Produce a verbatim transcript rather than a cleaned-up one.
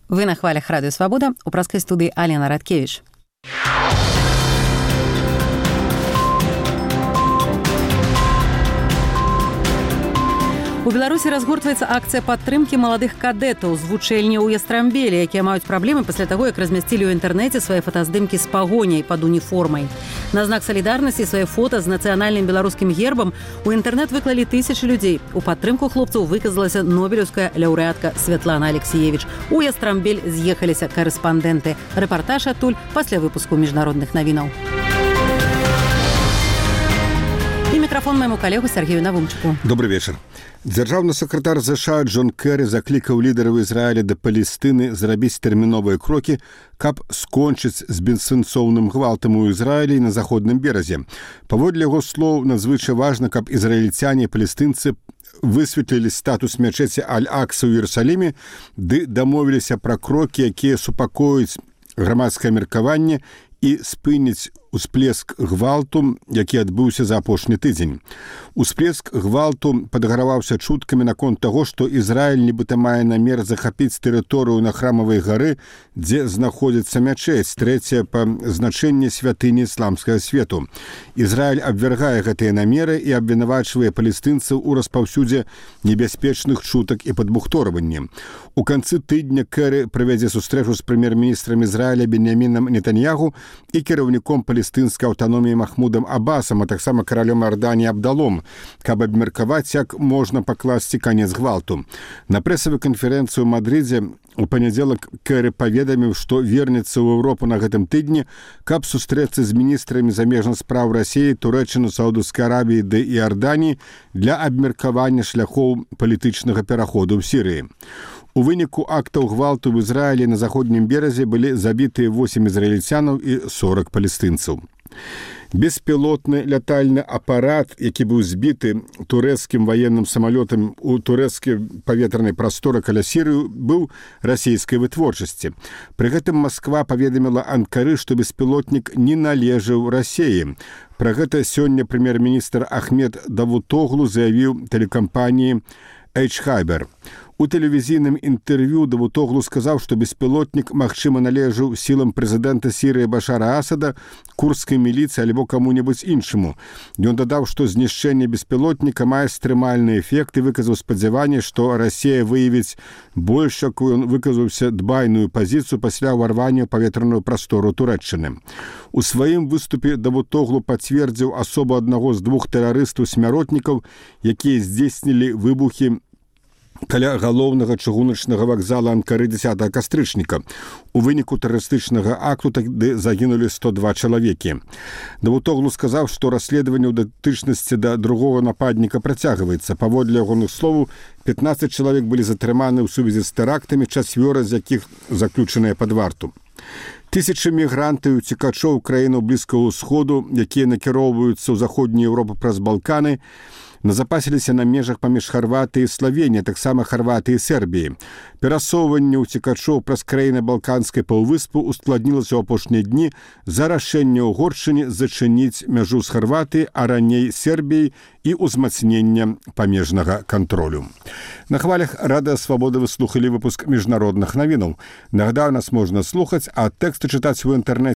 Вы на хвалях Радио Свобода, у праскай студыі Алена Радкевіч. У Беларусі разгортваецца акцыя падтрымкі маладых кадэтаў з вучэльні ў Ястрамбелі, якія маюць праблемы пасля таго, як размясцілі ў інтэрнэце свае фотаздымкі з пагоняй пад уніформай. На знак салідарнасці свае фота з нацыянальным беларускім гербам у інтэрнэт выклалі тысячы людзей. У падтрымку хлопцаў выказалася нобелеўская лаўрэатка Святлана Алексеевіч. У Ястрамбель з'ехаліся карэспандэнты. Рэпартаж адтуль пасля выпуску міжнародных навінаў. І мікрафон майму калегу Сергею Навумчыку. Добрый вечер. Дзяржаўны сакратар ЗША Джон Кэры заклікаў лідараў Ізраіля да Палестыны зрабіць тэрміновыя крокі, каб скончыць з бессэнсоўным гвалтам у Ізраілі на заходным беразе. Паводле яго слоў, надзвычай важна, каб ізраільцяне і палестынцы высветлілі статус мячэці Аль-Акса ў Іерусаліме ды дамовіліся пра крокі, якія супакоюць грамадскае меркаванне і спыніць усплеск гвалту, які адбыўся за апошні тыдзень. Усплеск гвалту падгараваўся чуткамі наконт таго, што Ізраіль нібыта мае намер захапіць тэрыторыю на Храмавай гары, дзе знаходзіцца мячэць, трэцяя па значэнні святыні ісламскага свету. Ізраіль абвяргае гэтыя намеры і абвінавачвае палестынцаў у распаўсюдзе небяспечных чутак і падбухторванні. У канцы тыдня Кэры правядзе сустрэчу з прэм'ер-міністрам Ізраіля Беньямінам Нетаньягу і кіраўніком палестынскай аўтаноміі Махмудам Аббасам, а таксама каралём Арданіі Абдалом, каб абмеркаваць, як можна пакласці канец гвалту. На прэсавай канферэнцыі ў Мадрыдзе у панядзелак Кэры паведаміў, што вернецца ў Еўропу на гэтым тыдні, каб сустрэцца з міністрамі замежных спраў Расіі, Турэччыны, Саудаўскай Аравіі ды Іорданіі для абмеркавання шляхоў палітычнага пераходу ў Сірыі. У выніку актаў гвалту ў Ізраілі на заходнім беразе былі забітыя восем ізраільцянаў і сорок палестынцаў. Беспілотны лятальны апарат, які быў збіты турэцкім ваенным самалётам у турэцкай паветранай прасторы каля Сірыі, быў расійскай вытворчасці. Пры гэтым Масква паведаміла Анкары, што беспілотнік не належаў Расіі. Пра гэта сёння прэм'ер-міністр Ахмед Давутоглу заявіў тэлекампаніі Эйч-Хайбер. У тэлевізійным інтэрв'ю Давутоглу сказаў, што беспілотнік, магчыма, належаў сілам прэзідэнта Сірыі Башара Асада, курдскай міліцыі альбо каму-небудзь іншаму. Ён дадаў, што знішчэнне беспілотніка мае стрымальны эфект і выказаў спадзяванне, што Расія выявіць больш, якую ён выказаўся дбайную пазіцыю пасля ўварвання ў паветраную прастору Турэччыны. У сваім выступе Давутоглу пацвердзіў асобу аднаго з двух тэрарыстаў-смяротнікаў, якія здзейснілі выбухі каля галоўнага чыгуначнага вакзала Анкары дзесятага кастрычніка. У выніку тэрарыстычнага акту тады загінулі сто два чалавекі. Давутоглу сказаў, што расследаванне ў датычнасці да другога нападніка працягваецца. Паводле ягоных словаў, пятнаццаць чалавек былі затрыманы ў сувязі з тэрактамі, чацвёра з якіх заключаныя пад варту. Тысячы мігрантаў і уцекачоў краінаў Блізкага ўсходу, якія накіроўваюцца ў заходнюю Еўропу праз Балканы, назапасіліся на межах паміж Харватыі і Славенія, таксама Харватыі і Сербіі. Перасоўванне ўцекачоў праз краіны Балканскай паўвыспы ускладнілася ў апошнія дні за рашэнне ўгоршчыне зачыніць мяжу з Харватыі, а раней Сербіі і ўзмацнення памежнага кантролю. На хвалях Радыё Свабода вы слухалі выпуск міжнародных навінаў. Нагадаю, нас можна слухаць, а тэксты чытаць у інтэрнэце